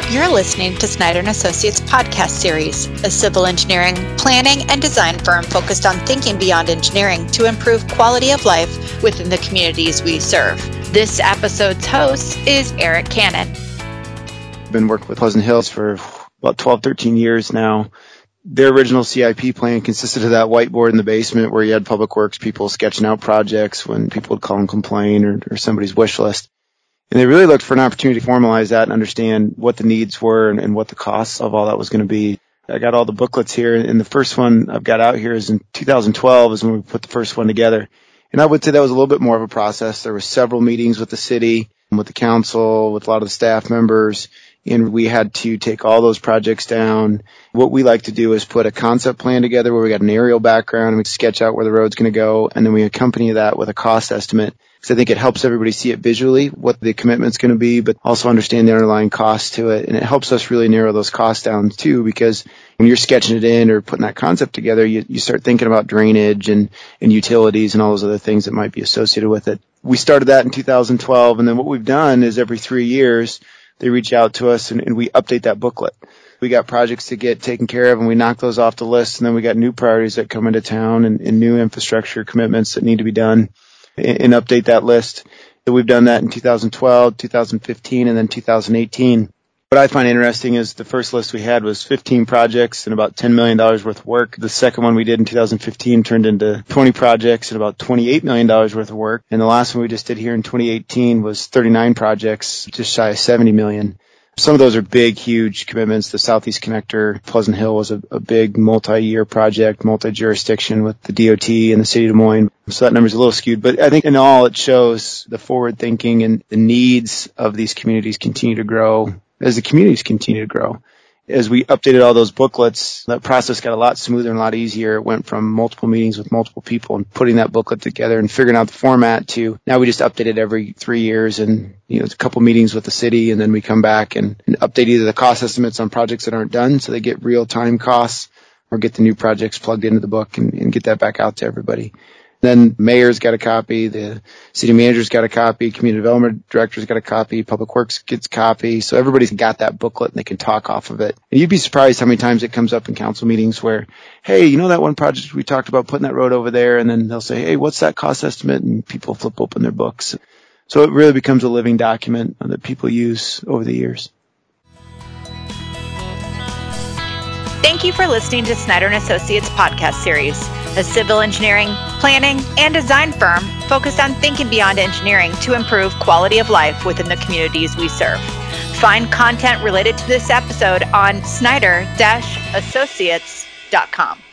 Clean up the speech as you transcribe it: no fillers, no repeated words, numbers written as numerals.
You're listening to Snyder & Associates podcast series, a civil engineering, planning, and design firm focused on thinking beyond engineering to improve quality of life within the communities we serve. This episode's host is Eric Cannon. I've been working with Pleasant Hills for about 12, 13 years now. Their original CIP plan consisted of that whiteboard in the basement where you had public works people sketching out projects when people would call and complain or somebody's wish list. And they really looked for an opportunity to formalize that and understand what the needs were and what the costs of all that was going to be. I got all the booklets here, and the first one I've got out here is in 2012 is when we put the first one together. And I would say that was a little bit more of a process. There were several meetings with the city, with the council, with a lot of the staff members, and we had to take all those projects down. What we like to do is put a concept plan together where we got an aerial background and we sketch out where the road's going to go, and then we accompany that with a cost estimate. Because I think it helps everybody see it visually, what the commitment's going to be, but also understand the underlying costs to it. And it helps us really narrow those costs down too, because when you're sketching it in or putting that concept together, you start thinking about drainage and utilities and all those other things that might be associated with it. We started that in 2012, and then what we've done is every 3 years, they reach out to us and we update that booklet. We got projects to get taken care of and we knock those off the list, and then we got new priorities that come into town and new infrastructure commitments that need to be done and update that list. So we've done that in 2012, 2015, and then 2018. What I find interesting is the first list we had was 15 projects and about $10 million worth of work. The second one we did in 2015 turned into 20 projects and about $28 million worth of work. And the last one we just did here in 2018 was 39 projects, just shy of $70 million. Some of those are big, huge commitments. The Southeast Connector, Pleasant Hill, was a big multi-year project, multi-jurisdiction with the DOT and the city of Des Moines. So that number's a little skewed. But I think in all, it shows the forward thinking and the needs of these communities continue to grow as the communities continue to grow. As we updated all those booklets, that process got a lot smoother and a lot easier. It went from multiple meetings with multiple people and putting that booklet together and figuring out the format to now we just update it every 3 years, and it's a couple meetings with the city, and then we come back and update either the cost estimates on projects that aren't done so they get real-time costs, or get the new projects plugged into the book and get that back out to everybody. Then mayor's got a copy, the city manager's got a copy, community development director's got a copy, public works gets a copy. So everybody's got that booklet and they can talk off of it. And you'd be surprised how many times it comes up in council meetings where, hey, that one project we talked about putting that road over there? And then they'll say, hey, what's that cost estimate? And people flip open their books. So it really becomes a living document that people use over the years. Thank you for listening to Snyder & Associates podcast series, a civil engineering, planning, and design firm focused on thinking beyond engineering to improve quality of life within the communities we serve. Find content related to this episode on snyder-associates.com.